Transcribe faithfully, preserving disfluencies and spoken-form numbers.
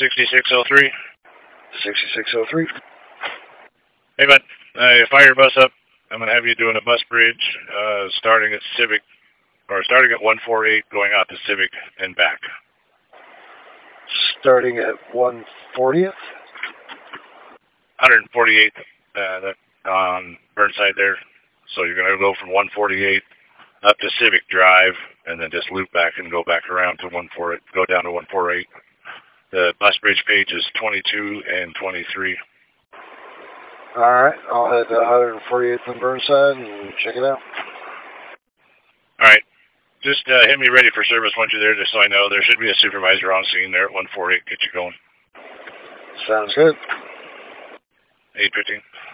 sixty-six oh three. sixty-six oh three. Hey, bud. I fire your bus up. I'm going to have you doing a bus bridge uh, starting at Civic, or starting at one forty-eight, going out to Civic and back. Starting at one fortieth? one forty-eighth uh, that, on Burnside there. So you're going to go from one forty-eight up to Civic Drive, and then just loop back and go back around to one forty-eight, go down to one forty-eight. The bus bridge page is twenty-two and twenty-three. All right, I'll head to one forty-eighth and Burnside and check it out. All right, just uh, hit me ready for service once you're there, just so I know. There should be a supervisor on scene there at one forty-eight. Get you going. Sounds good. eight fifteen.